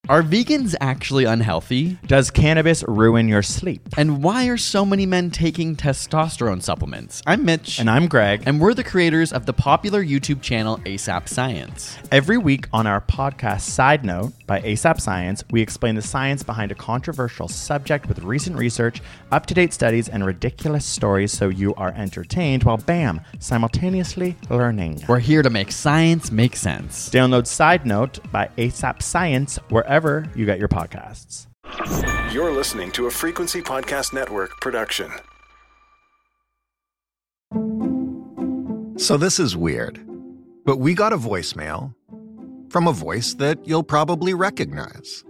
Are vegans actually unhealthy? Does cannabis ruin your sleep? And why are so many men taking testosterone supplements? I'm Mitch. And I'm Greg. And we're the creators of the popular YouTube channel ASAP Science. Every week on our podcast Side Note by ASAP Science, we explain the science behind a controversial subject with recent research, up-to-date studies, and ridiculous stories so you are entertained while, bam, simultaneously learning. We're here to make science make sense. Download Side Note by ASAP Science wherever you get your podcasts. You're listening to a Frequency Podcast Network production. So this is weird, but we got a voicemail from a voice that you'll probably recognize.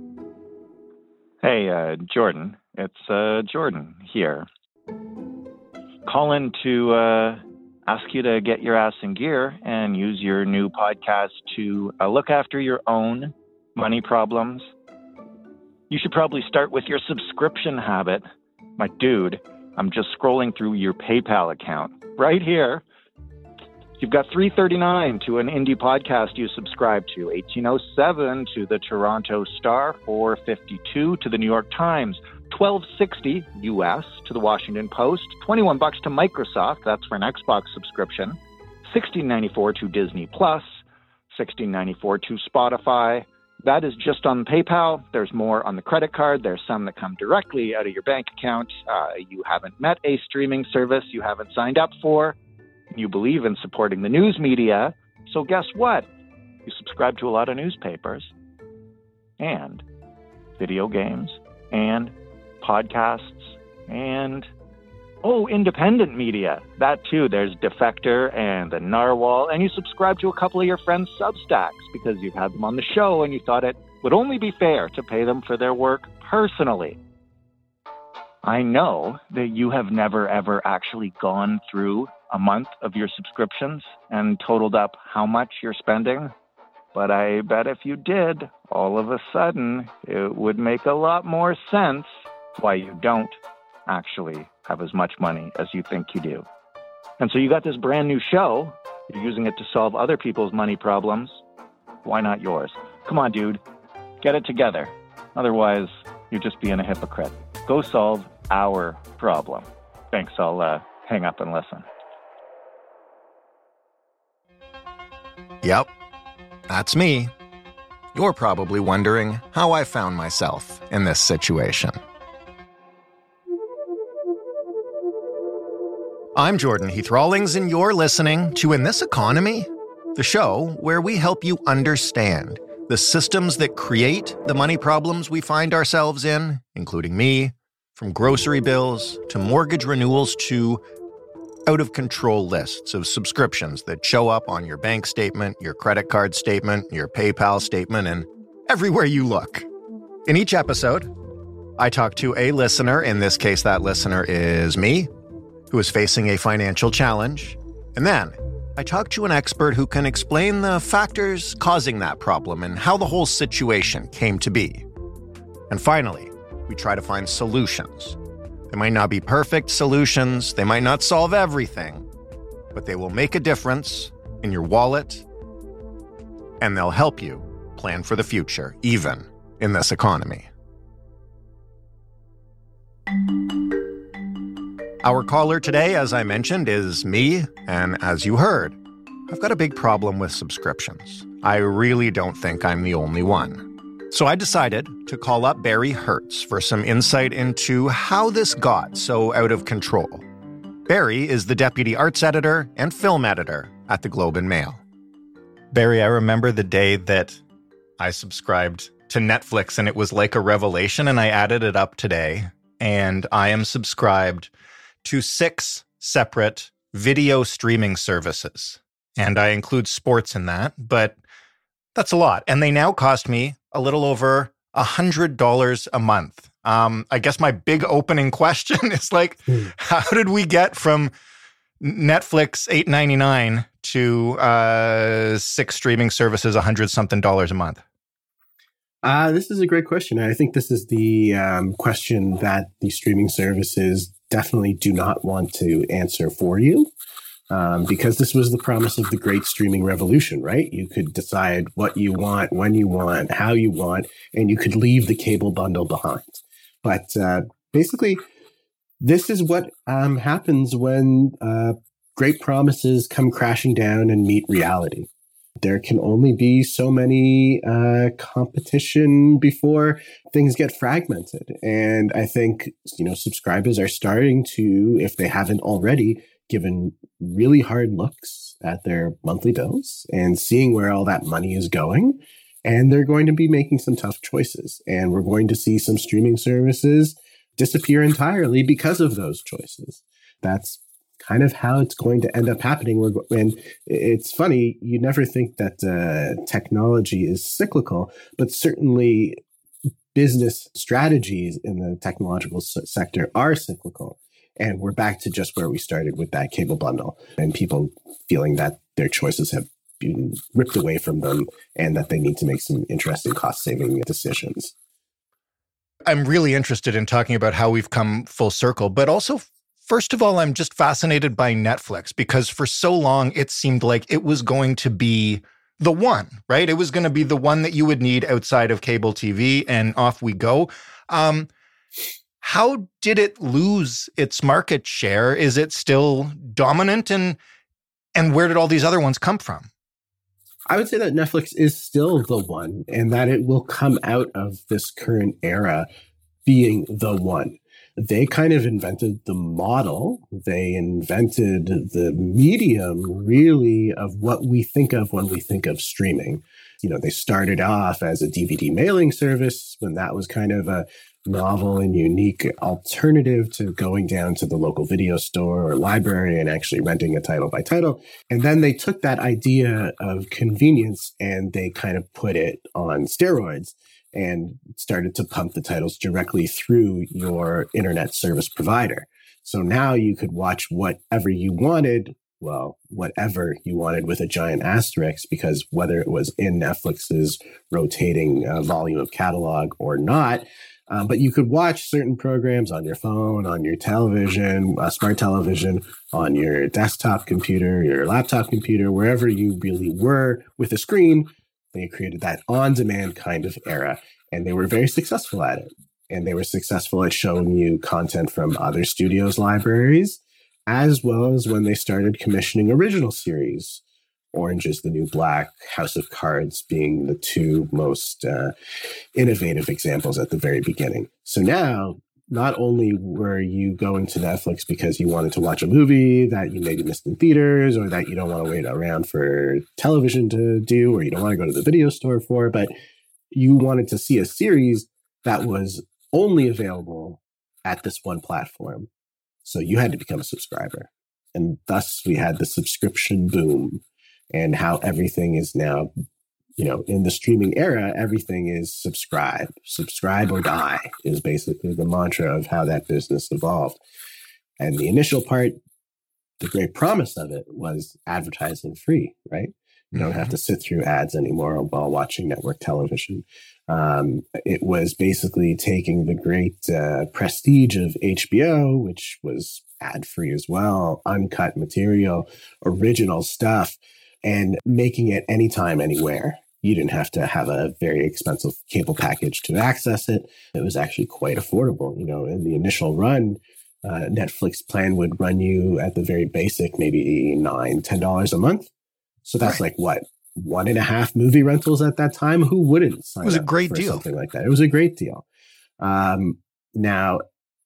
Hey, Jordan. It's Jordan here. Calling to ask you to get your ass in gear and use your new podcast to look after your own money problems. You should probably start with your subscription habit. My dude, I'm just scrolling through your PayPal account right here. You've got $3.39 to an indie podcast you subscribe to, $18.07 to the Toronto Star, $4.52 to the New York Times, $12.60 US to the Washington Post, $21 to Microsoft, that's for an Xbox subscription, $16.94 to Disney Plus, $16.94 to Spotify. That is just on PayPal. There's more on the credit card. There's some that come directly out of your bank account. You haven't met a streaming service you haven't signed up for. You believe in supporting the news media. So guess what? You subscribe to a lot of newspapers and video games and podcasts and, independent media. That too. There's Defector and the Narwhal. And you subscribe to a couple of your friends' Substacks because you've had them on the show and you thought it would only be fair to pay them for their work personally. I know that you have never, ever actually gone through a month of your subscriptions and totaled up how much you're spending. But I bet if you did, all of a sudden, it would make a lot more sense why you don't actually have as much money as you think you do. And so you got this brand new show. You're using it to solve other people's money problems. Why not yours? Come on, dude. Get it together. Otherwise, you're just being a hypocrite. Go solve our problem. Thanks. I'll hang up and listen. Yep, that's me. You're probably wondering how I found myself in this situation. I'm Jordan Heath Rawlings, and you're listening to In This Economy, the show where we help you understand the systems that create the money problems we find ourselves in, including me, from grocery bills to mortgage renewals to out-of-control lists of subscriptions that show up on your bank statement, your credit card statement, your PayPal statement, and everywhere you look. In each episode, I talk to a listener. In this case, that listener is me, who is facing a financial challenge. And then I talk to an expert who can explain the factors causing that problem and how the whole situation came to be. And finally, we try to find solutions. They might not be perfect solutions, they might not solve everything, but they will make a difference in your wallet, and they'll help you plan for the future, even in this economy. Our caller today, as I mentioned, is me, and as you heard, I've got a big problem with subscriptions. I really don't think I'm the only one. So I decided to call up Barry Hertz for some insight into how this got so out of control. Barry is the deputy arts editor and film editor at the Globe and Mail. Barry, I remember the day that I subscribed to Netflix and it was like a revelation, and I added it up today, and I am subscribed to 6 separate video streaming services. And I include sports in that, but that's a lot. And they now cost me a little over $100 a month. I guess my big opening question is how did we get from Netflix $8.99 to 6 streaming services $100-something a month? This is a great question. I think this is the question that the streaming services definitely do not want to answer for you. because this was the promise of the great streaming revolution, right? You could decide what you want, when you want, how you want, and you could leave the cable bundle behind. But basically, this is what happens when great promises come crashing down and meet reality. There can only be so many competition before things get fragmented. And I think, subscribers are starting to, if they haven't already, given really hard looks at their monthly bills and seeing where all that money is going. And they're going to be making some tough choices. And we're going to see some streaming services disappear entirely because of those choices. That's kind of how it's going to end up happening. And it's funny, you never think that technology is cyclical, but certainly business strategies in the technological sector are cyclical. And we're back to just where we started with that cable bundle and people feeling that their choices have been ripped away from them and that they need to make some interesting cost-saving decisions. I'm really interested in talking about how we've come full circle, but also, first of all, I'm just fascinated by Netflix because for so long it seemed like it was going to be the one, right? It was going to be the one that you would need outside of cable TV, and off we go. How did it lose its market share? Is it still dominant? And where did all these other ones come from? I would say that Netflix is still the one and that it will come out of this current era being the one. They kind of invented the model. They invented the medium, really, of what we think of when we think of streaming. They started off as a DVD mailing service when that was kind of a novel and unique alternative to going down to the local video store or library and actually renting a title by title. And then they took that idea of convenience and they kind of put it on steroids and started to pump the titles directly through your internet service provider. So now you could watch whatever you wanted, whatever you wanted with a giant asterisk, because whether it was in Netflix's rotating volume of catalog or not, but you could watch certain programs on your phone, on your television, smart television, on your desktop computer, your laptop computer, wherever you really were with a screen. They created that on-demand kind of era, and they were very successful at it. And they were successful at showing you content from other studios' libraries, as well as when they started commissioning original series. Orange is the New Black, House of Cards being the two most innovative examples at the very beginning. So now, not only were you going to Netflix because you wanted to watch a movie that you maybe missed in theaters or that you don't want to wait around for television to do or you don't want to go to the video store for, but you wanted to see a series that was only available at this one platform. So you had to become a subscriber. And thus we had the subscription boom. And how everything is now, in the streaming era, everything is subscribe or die is basically the mantra of how that business evolved. And the initial part, the great promise of it was advertising free, right? You don't have to sit through ads anymore while watching network television. It was basically taking the great prestige of HBO, which was ad-free as well, uncut material, original stuff, and making it anytime, anywhere. You didn't have to have a very expensive cable package to access it. It was actually quite affordable. In the initial run, Netflix plan would run you at the very basic, maybe $9, $10 a month. So that's like what? 1.5 movie rentals at that time? Who wouldn't sign up? It was a great deal. Something like that. It was a great deal. Now,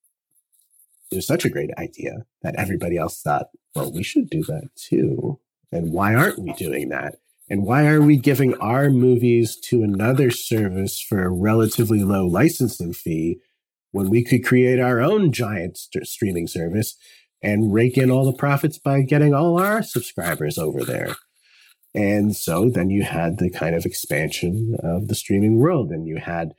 it was such a great idea that everybody else thought, well, we should do that too. And why aren't we doing that? And why are we giving our movies to another service for a relatively low licensing fee when we could create our own giant streaming service and rake in all the profits by getting all our subscribers over there? And so then you had the kind of expansion of the streaming world, and you had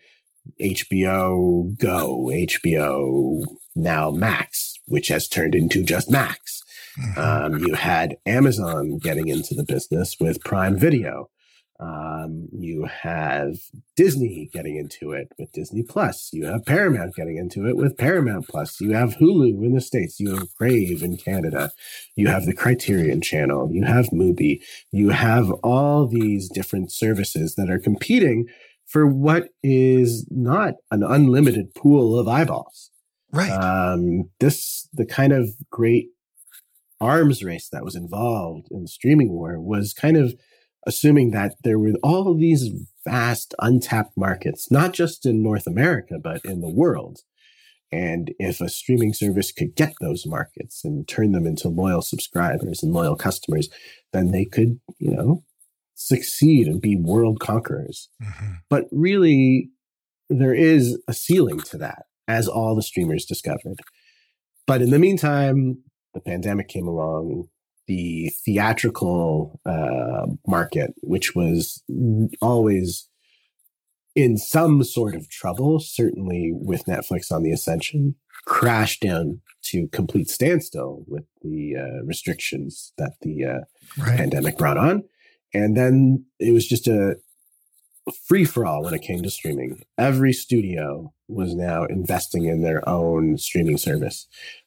HBO Go, HBO now Max, which has turned into just Max. You had Amazon getting into the business with Prime Video. You have Disney getting into it with Disney Plus. You have Paramount getting into it with Paramount Plus. You have Hulu in the States. You have Crave in Canada. You have the Criterion Channel. You have Mubi. You have all these different services that are competing for what is not an unlimited pool of eyeballs. Right. The kind of great arms race that was involved in the streaming war was kind of assuming that there were all these vast untapped markets, not just in North America, but in the world. And if a streaming service could get those markets and turn them into loyal subscribers and loyal customers, then they could, succeed and be world conquerors. Mm-hmm. But really, there is a ceiling to that, as all the streamers discovered. But in the meantime, the pandemic came along. The theatrical market, which was always in some sort of trouble, certainly with Netflix on the ascension, crashed down to complete standstill with the restrictions that the pandemic brought on. And then it was just a free-for-all when it came to streaming. Every studio was now investing in their own streaming service.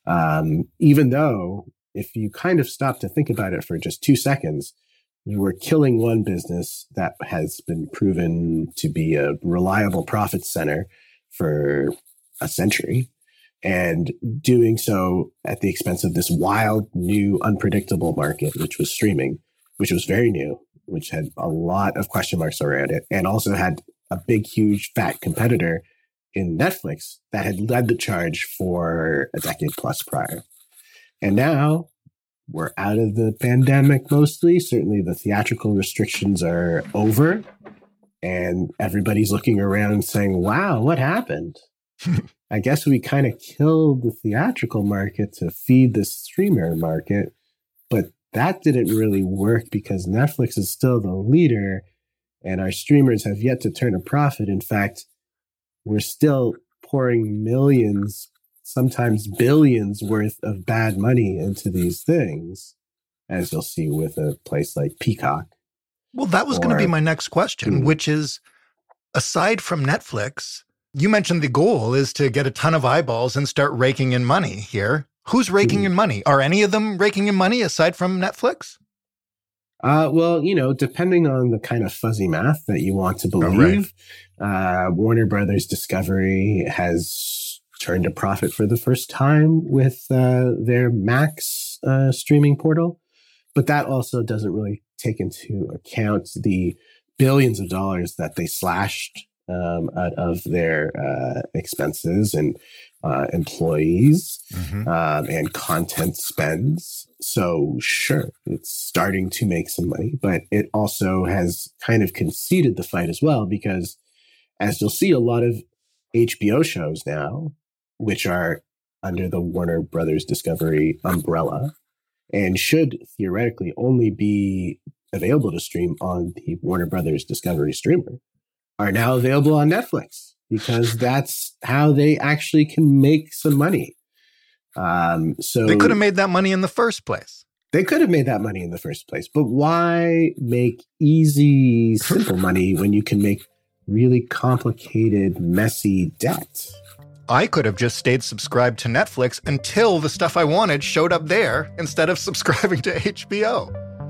Even though, if you kind of stop to think about it for just 2 seconds, you were killing one business that has been proven to be a reliable profit center for a century, and doing so at the expense of this wild, new, unpredictable market, which was streaming, which was very new, which had a lot of question marks around it, and also had a big, huge, fat competitor in Netflix that had led the charge for a decade plus prior. And now we're out of the pandemic mostly. Certainly the theatrical restrictions are over, and everybody's looking around and saying, wow, what happened? I guess we kind of killed the theatrical market to feed the streamer market, but that didn't really work because Netflix is still the leader and our streamers have yet to turn a profit. In fact, we're still pouring millions, sometimes billions worth of bad money into these things, as you'll see with a place like Peacock. Well, that was going to be my next question, which is, aside from Netflix, you mentioned the goal is to get a ton of eyeballs and start raking in money here. Who's raking in money? Are any of them raking in money aside from Netflix? Well, depending on the kind of fuzzy math that you want to believe, Warner Brothers Discovery has turned a profit for the first time with their Max streaming portal. But that also doesn't really take into account the billions of dollars that they slashed out of their expenses and employees and content spends. So sure, it's starting to make some money, but it also has kind of conceded the fight as well, because as you'll see, a lot of HBO shows now, which are under the Warner Brothers Discovery umbrella and should theoretically only be available to stream on the Warner Brothers Discovery streamer, are now available on Netflix, because that's how they actually can make some money. So they could have made that money in the first place. They could have made that money in the first place. But why make easy, simple money when you can make really complicated, messy debt? I could have just stayed subscribed to Netflix until the stuff I wanted showed up there instead of subscribing to HBO.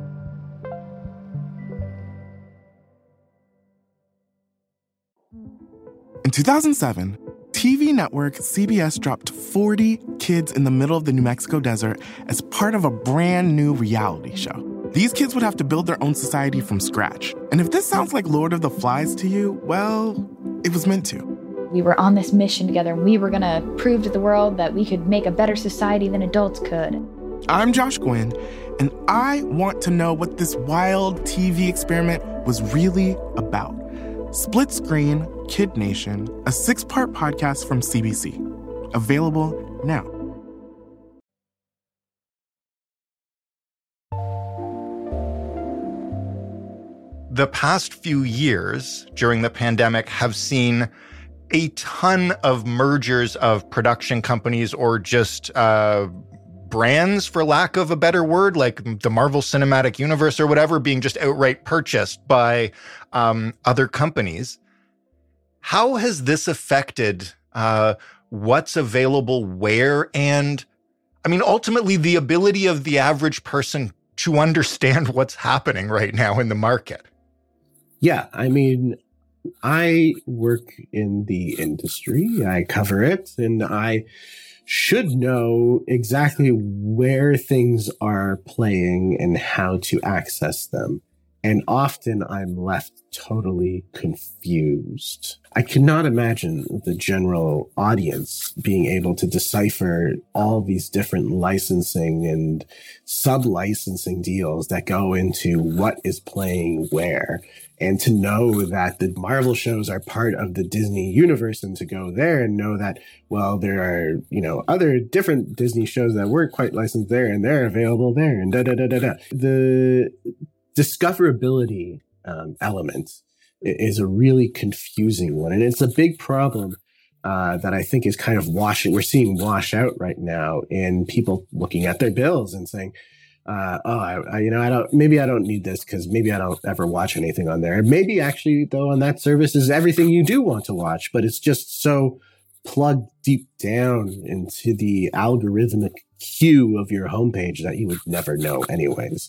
In 2007, TV network CBS dropped 40 kids in the middle of the New Mexico desert as part of a brand new reality show. These kids would have to build their own society from scratch. And if this sounds like Lord of the Flies to you, well, it was meant to. We were on this mission together, and we were going to prove to the world that we could make a better society than adults could. I'm Josh Gwynn, and I want to know what this wild TV experiment was really about. Split Screen, Kid Nation, a 6-part podcast from CBC. Available now. The past few years during the pandemic have seen a ton of mergers of production companies or just brands, for lack of a better word, like the Marvel Cinematic Universe or whatever, being just outright purchased by other companies. How has this affected what's available where? And I mean, ultimately, the ability of the average person to understand what's happening right now in the market. Yeah, I mean, I work in the industry, I cover it, and I should know exactly where things are playing and how to access them. And often I'm left totally confused. I cannot imagine the general audience being able to decipher all these different licensing and sub-licensing deals that go into what is playing where. And to know that the Marvel shows are part of the Disney universe, and to go there and know that, well, there are, other different Disney shows that weren't quite licensed there and they're available there and da-da-da-da-da. The discoverability element is a really confusing one. And it's a big problem that I think is kind of we're seeing wash out right now in people looking at their bills and saying, maybe I don't need this because maybe I don't ever watch anything on there. Maybe actually, though, on that service is everything you do want to watch, but it's just so plugged deep down into the algorithmic queue of your homepage that you would never know anyways.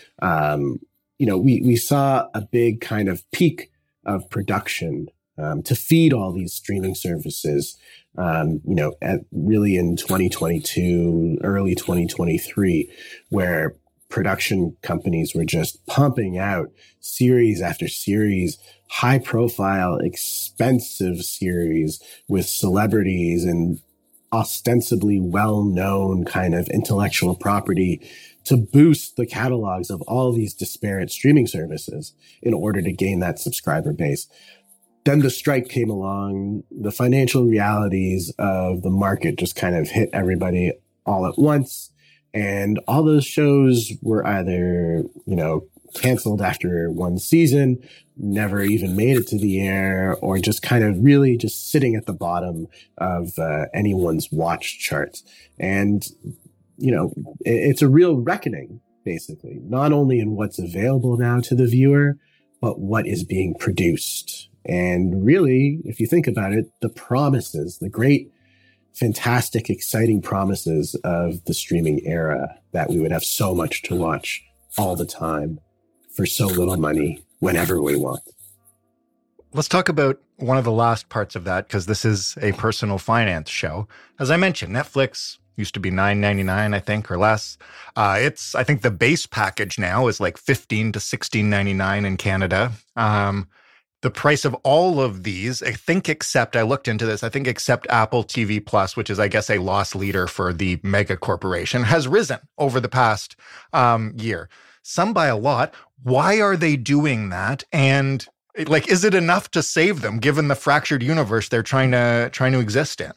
We saw a big kind of peak of production to feed all these streaming services, really in 2022, early 2023, where production companies were just pumping out series after series, high profile, expensive series with celebrities and ostensibly well-known kind of intellectual property to boost the catalogs of all these disparate streaming services in order to gain that subscriber base. Then the strike came along, the financial realities of the market just kind of hit everybody all at once. And all those shows were either, canceled after one season, never even made it to the air, or just kind of really just sitting at the bottom of anyone's watch charts. And it's a real reckoning, basically, not only in what's available now to the viewer, but what is being produced. And really, if you think about it, the promises, the great, fantastic, exciting promises of the streaming era, that we would have so much to watch all the time for so little money whenever we want. Let's talk about one of the last parts of that, because this is a personal finance show. As I mentioned, Netflix used to be $9.99, I think, or less. I think the base package now is like $15 to $16.99 in Canada. The price of all of these, I looked into this, except Apple TV Plus, which is, I guess, a loss leader for the mega corporation, has risen over the past year. Some by a lot. Why are they doing that? And is it enough to save them, given the fractured universe they're trying to exist in?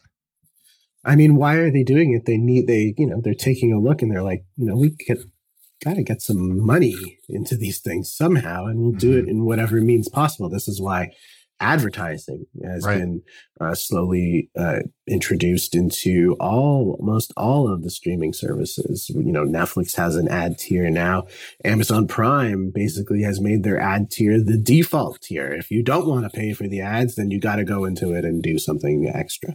I mean, why are they doing it? They're taking a look and they're like, we got to get some money into these things somehow, and we'll do it in whatever means possible. This is why advertising has been slowly introduced into almost all of the streaming services. Netflix has an ad tier now. Amazon Prime basically has made their ad tier the default tier. If you don't want to pay for the ads, then you got to go into it and do something extra.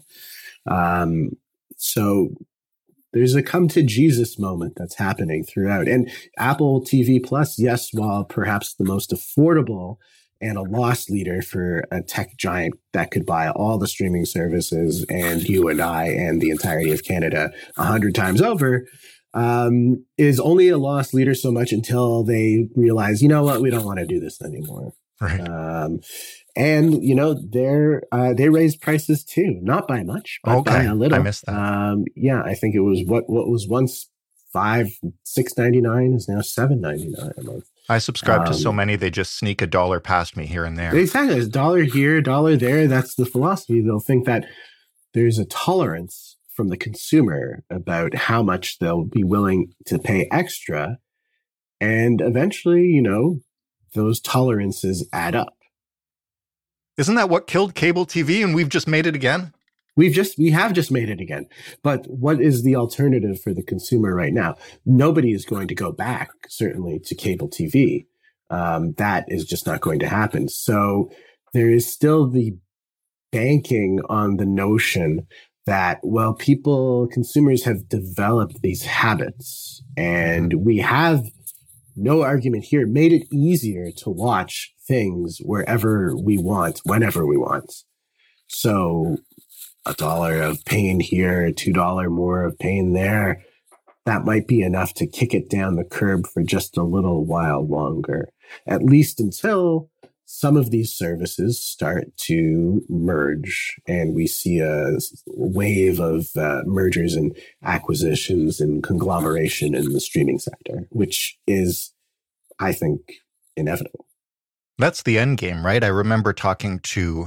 So there's a come to Jesus moment that's happening throughout. And Apple TV Plus, yes, while perhaps the most affordable and a loss leader for a tech giant that could buy all the streaming services and you and I and the entirety of Canada 100 times over, is only a loss leader so much until they realize, we don't want to do this anymore. Right. And they raised prices too, not by much, but by a little. I missed that. I think it was what was once $6.99 is now $7.99 a month. I subscribe to so many, they just sneak $1 past me here and there. Exactly, it's $1 here, $1 there. That's the philosophy. They'll think that there's a tolerance from the consumer about how much they'll be willing to pay extra, and eventually, those tolerances add up. Isn't that what killed cable TV and we've just made it again? We have just made it again. But what is the alternative for the consumer right now? Nobody is going to go back, certainly, to cable TV. That is just not going to happen. So there is still the banking on the notion that, well, consumers have developed these habits, and we have, no argument here, made it easier to watch things wherever we want, whenever we want. So $1 of pain here, $2 more of pain there, that might be enough to kick it down the curb for just a little while longer, at least until some of these services start to merge and we see a wave of mergers and acquisitions and conglomeration in the streaming sector, which is, I think, inevitable. That's the end game, right? I remember talking to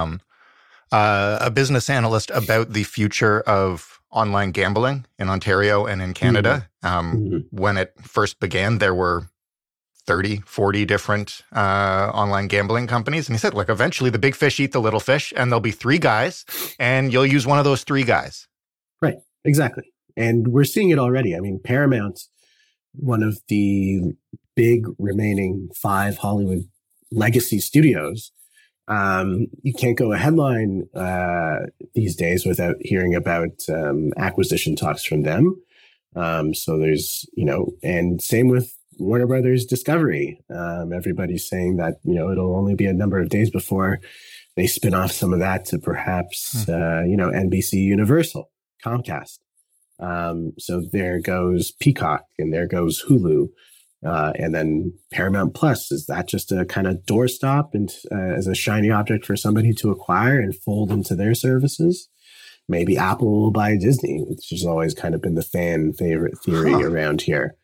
a business analyst about the future of online gambling in Ontario and in Canada. When it first began, there were 30, 40 different online gambling companies. And he said, look, eventually the big fish eat the little fish, and there'll be 3 guys, and you'll use one of those 3 guys. Right, exactly. And we're seeing it already. I mean, Paramount, one of the big remaining 5 Hollywood legacy studios, you can't go a headline these days without hearing about acquisition talks from them. So there's, and same with Warner Brothers Discovery. Everybody's saying that, it'll only be a number of days before they spin off some of that to perhaps, NBC Universal, Comcast. So there goes Peacock and there goes Hulu. And then Paramount Plus, is that just a kind of doorstop and as a shiny object for somebody to acquire and fold into their services? Maybe Apple will buy Disney, which has always kind of been the fan favorite theory around here.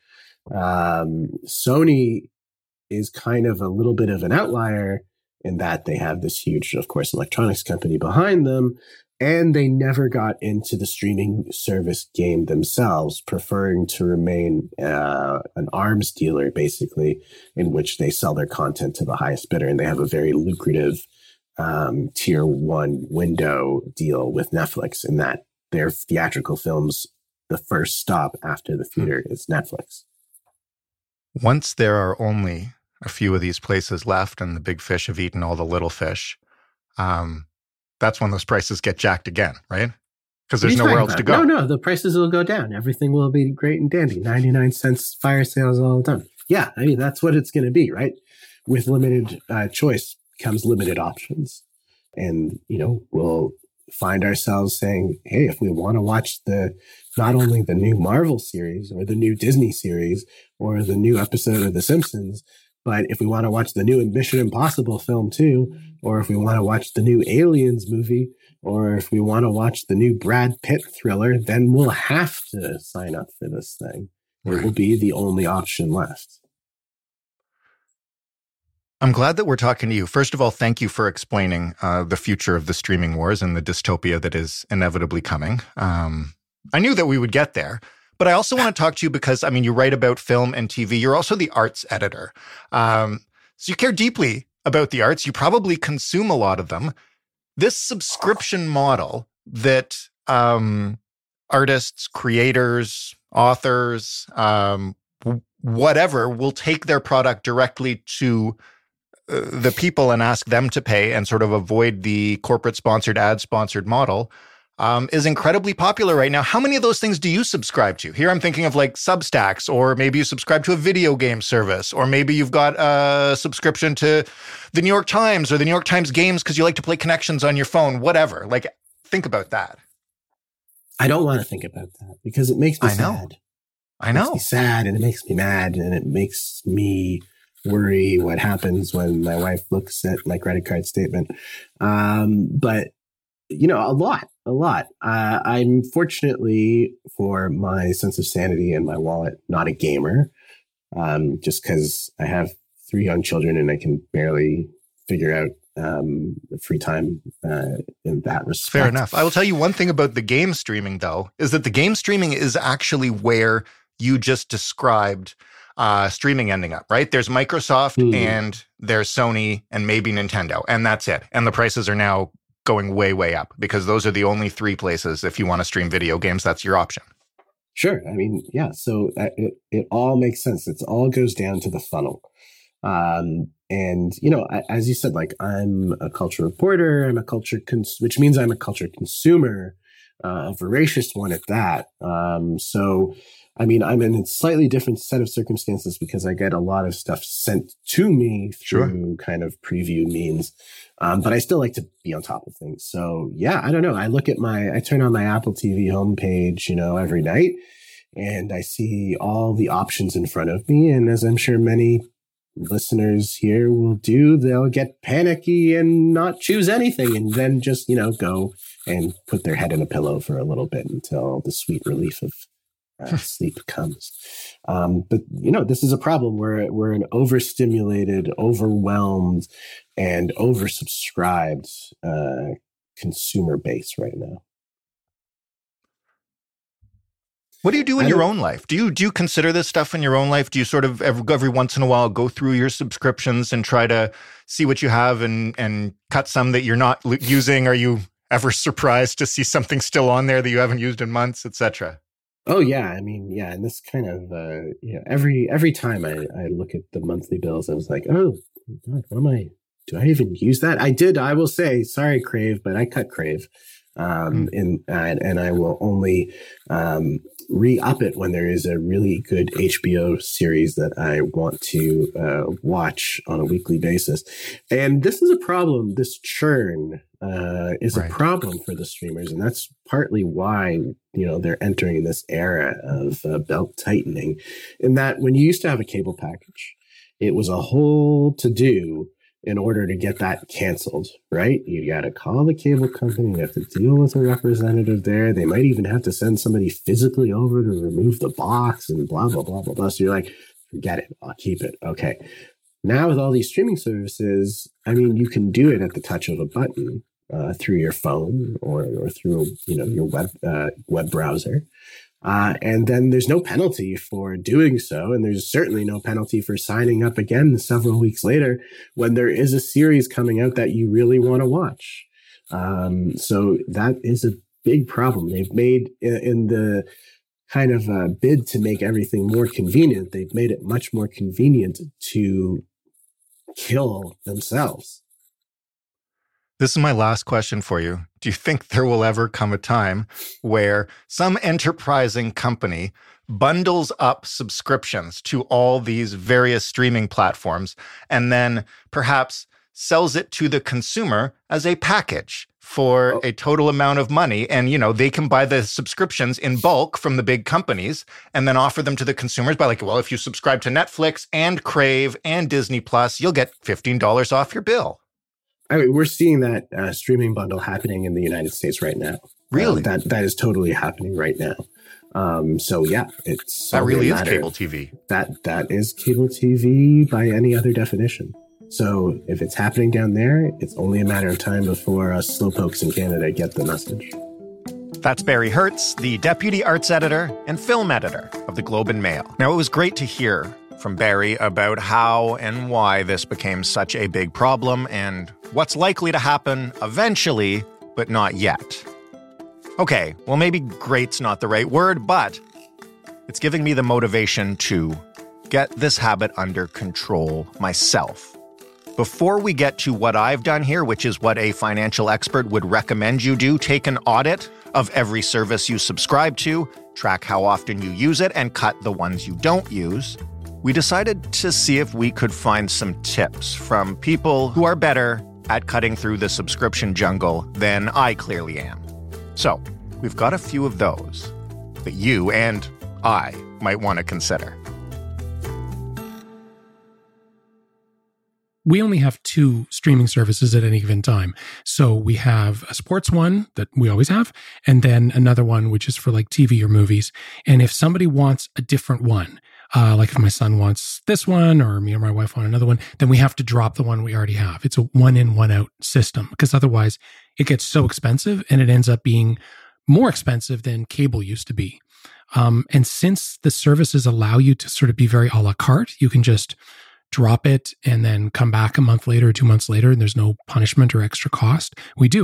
Sony is kind of a little bit of an outlier in that they have this huge, of course, electronics company behind them, and they never got into the streaming service game themselves, preferring to remain an arms dealer, basically, in which they sell their content to the highest bidder, and they have a very lucrative tier 1 window deal with Netflix in that their theatrical films, the first stop after the theater is Netflix. Once there are only a few of these places left and the big fish have eaten all the little fish, that's when those prices get jacked again, right? Because there's nowhere else to go. No, the prices will go down. Everything will be great and dandy. 99 cents fire sales all the time. Yeah, I mean, that's what it's going to be, right? With limited choice comes limited options. And, we'll find ourselves saying, hey, if we want to watch not only the new Marvel series or the new Disney series or the new episode of The Simpsons, but if we want to watch the new Mission Impossible film too, or if we want to watch the new Aliens movie, or if we want to watch the new Brad Pitt thriller, then we'll have to sign up for this thing. It will be the only option left. I'm glad that we're talking to you. First of all, thank you for explaining the future of the streaming wars and the dystopia that is inevitably coming. I knew that we would get there, but I also want to talk to you because, you write about film and TV. You're also the arts editor. So you care deeply about the arts. You probably consume a lot of them. This subscription model that artists, creators, authors, whatever, will take their product directly to the people and ask them to pay and sort of avoid the corporate sponsored, ad sponsored model is incredibly popular right now. How many of those things do you subscribe to? Here I'm thinking of like Substacks, or maybe you subscribe to a video game service, or maybe you've got a subscription to the New York Times or the New York Times games because you like to play Connections on your phone, whatever. Like, think about that. I don't want to think about that because it makes me sad. I know. It makes me sad and it makes me mad and it makes me worry what happens when my wife looks at my credit card statement. But, a lot. I'm fortunately, for my sense of sanity and my wallet, not a gamer, just because I have 3 young children and I can barely figure out free time in that respect. Fair enough. I will tell you one thing about the game streaming, though, is that the game streaming is actually where you just described streaming ending up, right? There's Microsoft and there's Sony and maybe Nintendo, and that's it. And the prices are now going way, way up? Because those are the only three places, if you want to stream video games, that's your option. Sure. I mean, yeah. So it all makes sense. It all goes down to the funnel. And, you know, as you said, like, I'm a culture reporter, I'm a which means I'm a culture consumer, a voracious one at that. So, I mean, I'm in a slightly different set of circumstances because I get a lot of stuff sent to me through kind of preview means. But I still like to be on top of things. So yeah, I don't know. I turn on my Apple TV homepage, you know, every night, and I see all the options in front of me. And as I'm sure many listeners here will do, they'll get panicky and not choose anything, and then just, you know, go and put their head in a pillow for a little bit until the sweet relief of sleep comes. But, you know, this is a problem. We're an overstimulated, overwhelmed, and oversubscribed consumer base right now. What do you do in your own life? Do you consider this stuff in your own life? Do you sort of every once in a while go through your subscriptions and try to see what you have and cut some that you're not using? Are you ever surprised to see something still on there that you haven't used in months, etc.? Oh yeah, I mean, yeah, and this kind of you know, every time I look at the monthly bills, I was like, oh God, do I even use that? I will say, sorry, Crave, but I cut Crave. And I will only re-up it when there is a really good HBO series that I want to watch on a weekly basis. And this is a problem. This churn is a problem for the streamers, and that's partly why, you know, they're entering this era of belt tightening. In that, when you used to have a cable package, it was a whole to-do in order to get that canceled, right? You got to call the cable company. You have to deal with a representative there. They might even have to send somebody physically over to remove the box and blah, blah, blah, blah, blah. So you're like, forget it. I'll keep it. Okay. Now with all these streaming services, I mean, you can do it at the touch of a button through your phone or through, you know, your web browser. And then there's no penalty for doing so. And there's certainly no penalty for signing up again several weeks later when there is a series coming out that you really want to watch. So that is a big problem. They've made, in the kind of bid to make everything more convenient, they've made it much more convenient to kill themselves. This is my last question for you. Do you think there will ever come a time where some enterprising company bundles up subscriptions to all these various streaming platforms and then perhaps sells it to the consumer as a package for a total amount of money? And, you know, they can buy the subscriptions in bulk from the big companies and then offer them to the consumers by like, well, if you subscribe to Netflix and Crave and Disney Plus, you'll get $15 off your bill. I mean, we're seeing that streaming bundle happening in the United States right now. Really? That is totally happening right now. So yeah, that really is cable TV. That is cable TV by any other definition. So if it's happening down there, it's only a matter of time before us slowpokes in Canada get the message. That's Barry Hertz, the deputy arts editor and film editor of the Globe and Mail. Now, it was great to hear from Barry about how and why this became such a big problem and what's likely to happen eventually, but not yet. Okay, well, maybe great's not the right word, but it's giving me the motivation to get this habit under control myself. Before we get to what I've done here, which is what a financial expert would recommend you do, take an audit of every service you subscribe to, track how often you use it, and cut the ones you don't use, we decided to see if we could find some tips from people who are better at cutting through the subscription jungle than I clearly am. So, we've got a few of those that you and I might want to consider. We only have 2 streaming services at any given time. So we have a sports one that we always have, and then another one which is for like TV or movies. And if somebody wants a different one, like if my son wants this one or me or my wife want another one, then we have to drop the one we already have. It's a one in, one out system because otherwise it gets so expensive and it ends up being more expensive than cable used to be. And since the services allow you to sort of be very a la carte, you can just drop it and then come back a month later or 2 months later and there's no punishment or extra cost. We do it.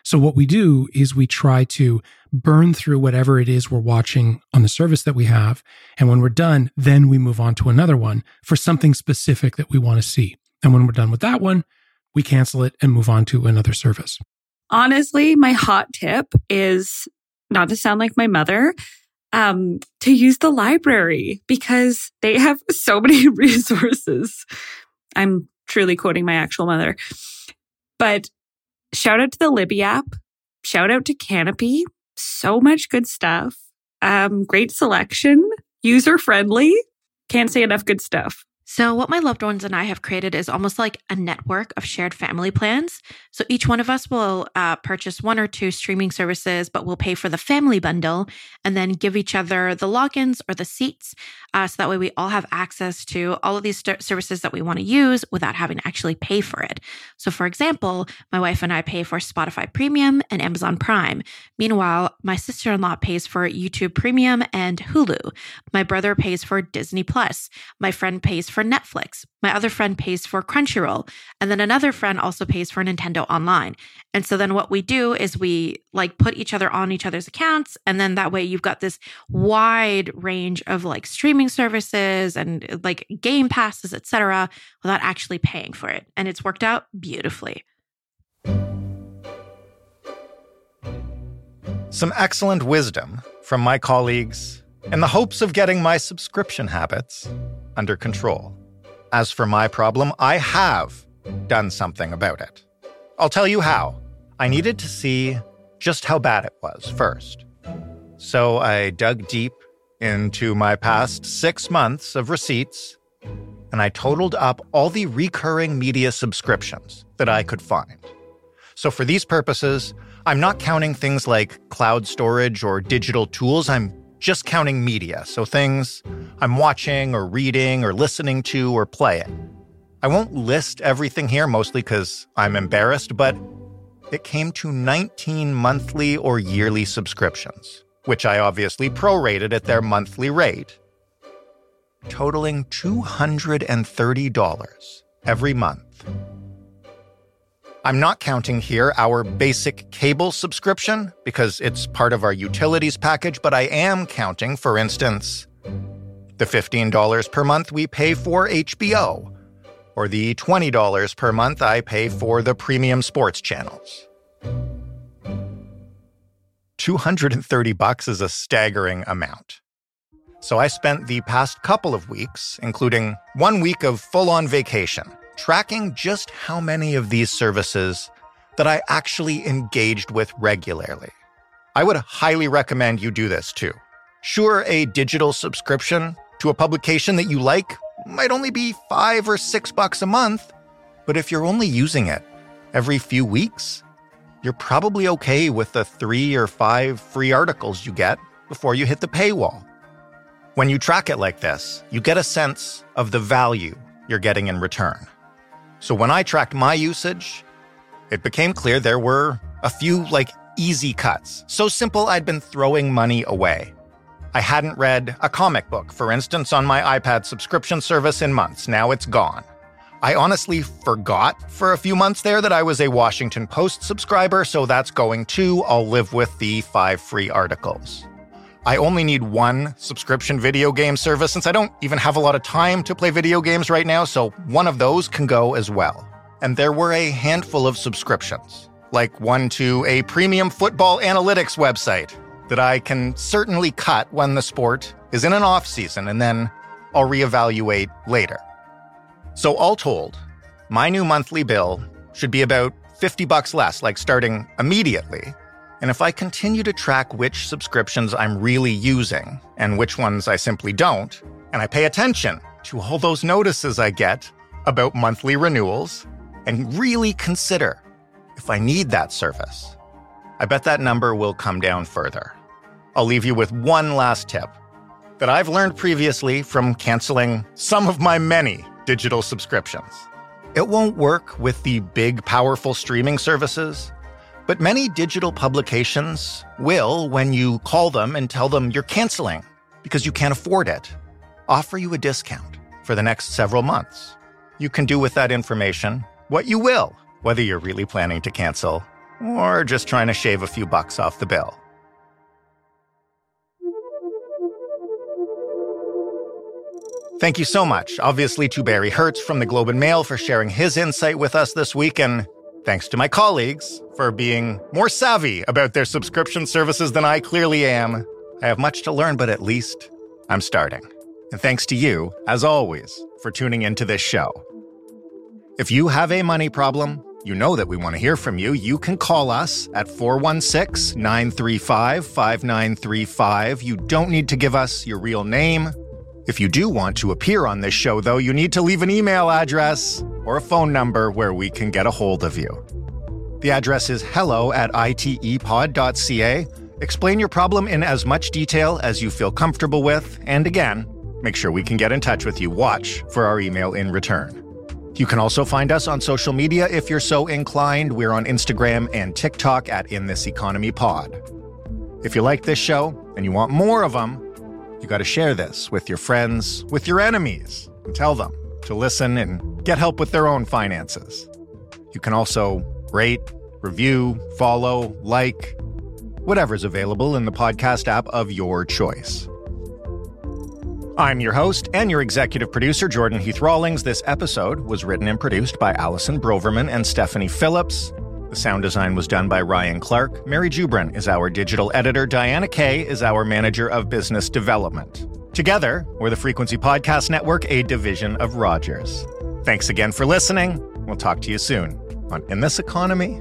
So what we do is we try to burn through whatever it is we're watching on the service that we have. And when we're done, then we move on to another one for something specific that we want to see. And when we're done with that one, we cancel it and move on to another service. Honestly, my hot tip is, not to sound like my mother, to use the library because they have so many resources. I'm truly quoting my actual mother. But shout out to the Libby app. Shout out to Canopy. So much good stuff. Great selection. User-friendly. Can't say enough good stuff. So what my loved ones and I have created is almost like a network of shared family plans. So each one of us will purchase 1 or 2 streaming services, but we'll pay for the family bundle and then give each other the logins or the seats. So that way we all have access to all of these services that we want to use without having to actually pay for it. So for example, my wife and I pay for Spotify Premium and Amazon Prime. Meanwhile, my sister-in-law pays for YouTube Premium and Hulu. My brother pays for Disney Plus. My friend pays for Netflix. My other friend pays for Crunchyroll. And then another friend also pays for Nintendo Online. And so then what we do is we put each other on each other's accounts. And then that way you've got this wide range of streaming services and game passes, etc., without actually paying for it. And it's worked out beautifully. Some excellent wisdom from my colleagues in the hopes of getting my subscription habits under control. As for my problem, I have done something about it. I'll tell you how. I needed to see just how bad it was first. So I dug deep into my past 6 months of receipts, and I totaled up all the recurring media subscriptions that I could find. So for these purposes, I'm not counting things like cloud storage or digital tools. I'm just counting media, so things I'm watching or reading or listening to or playing. I won't list everything here, mostly because I'm embarrassed, but it came to 19 monthly or yearly subscriptions, which I obviously prorated at their monthly rate, totaling $230 every month. I'm not counting here our basic cable subscription because it's part of our utilities package, but I am counting, for instance, the $15 per month we pay for HBO, or the $20 per month I pay for the premium sports channels. $230 is a staggering amount. So I spent the past couple of weeks, including 1 week of full-on vacation, tracking just how many of these services that I actually engaged with regularly. I would highly recommend you do this too. Sure, a digital subscription to a publication that you like might only be $5 or $6 a month, but if you're only using it every few weeks, you're probably okay with the 3 or 5 free articles you get before you hit the paywall. When you track it like this, you get a sense of the value you're getting in return. So when I tracked my usage, it became clear there were a few easy cuts. So simple I'd been throwing money away. I hadn't read a comic book, for instance, on my iPad subscription service in months. Now it's gone. I honestly forgot for a few months there that I was a Washington Post subscriber, so that's going too. I'll live with the 5 free articles. I only need 1 subscription video game service since I don't even have a lot of time to play video games right now, so one of those can go as well. And there were a handful of subscriptions, like one to a premium football analytics website that I can certainly cut when the sport is in an off-season, and then I'll reevaluate later. So all told, my new monthly bill should be about $50 less, starting immediately. And if I continue to track which subscriptions I'm really using and which ones I simply don't, and I pay attention to all those notices I get about monthly renewals and really consider if I need that service, I bet that number will come down further. I'll leave you with one last tip that I've learned previously from canceling some of my many digital subscriptions. It won't work with the big, powerful streaming services, but many digital publications will, when you call them and tell them you're canceling because you can't afford it, offer you a discount for the next several months. You can do with that information what you will, whether you're really planning to cancel or just trying to shave a few bucks off the bill. Thank you so much, obviously, to Barry Hertz from the Globe and Mail for sharing his insight with us this week, and thanks to my colleagues for being more savvy about their subscription services than I clearly am. I have much to learn, but at least I'm starting. And thanks to you, as always, for tuning into this show. If you have a money problem, you know that we want to hear from you. You can call us at 416-935-5935. You don't need to give us your real name. If you do want to appear on this show, though, you need to leave an email address or a phone number where we can get a hold of you. The address is hello@itepod.ca. Explain your problem in as much detail as you feel comfortable with, and again, make sure we can get in touch with you. Watch for our email in return. You can also find us on social media if you're so inclined. We're on Instagram and TikTok at InThisEconomyPod. If you like this show and you want more of them, you got to share this with your friends, with your enemies, and tell them to listen and get help with their own finances. You can also rate, review, follow, like, whatever's available in the podcast app of your choice. I'm your host and your executive producer, Jordan Heath Rawlings. This episode was written and produced by Allison Broverman and Stephanie Phillips. The sound design was done by Ryan Clark. Mary Jubrin is our digital editor. Diana Kay is our manager of business development. Together, we're the Frequency Podcast Network, a division of Rogers. Thanks again for listening. We'll talk to you soon on In This Economy.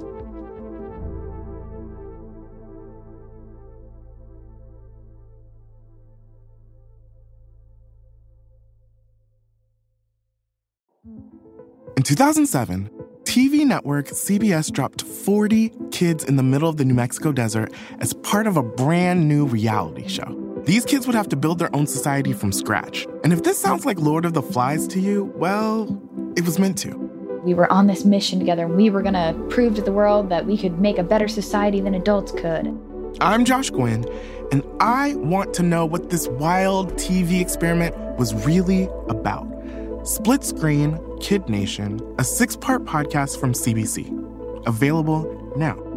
In 2007, TV network CBS dropped 40 kids in the middle of the New Mexico desert as part of a brand new reality show. These kids would have to build their own society from scratch. And if this sounds like Lord of the Flies to you, well, it was meant to. We were on this mission together, and we were going to prove to the world that we could make a better society than adults could. I'm Josh Gwynn, and I want to know what this wild TV experiment was really about. Split Screen, Kid Nation, a 6-part podcast from CBC. Available now.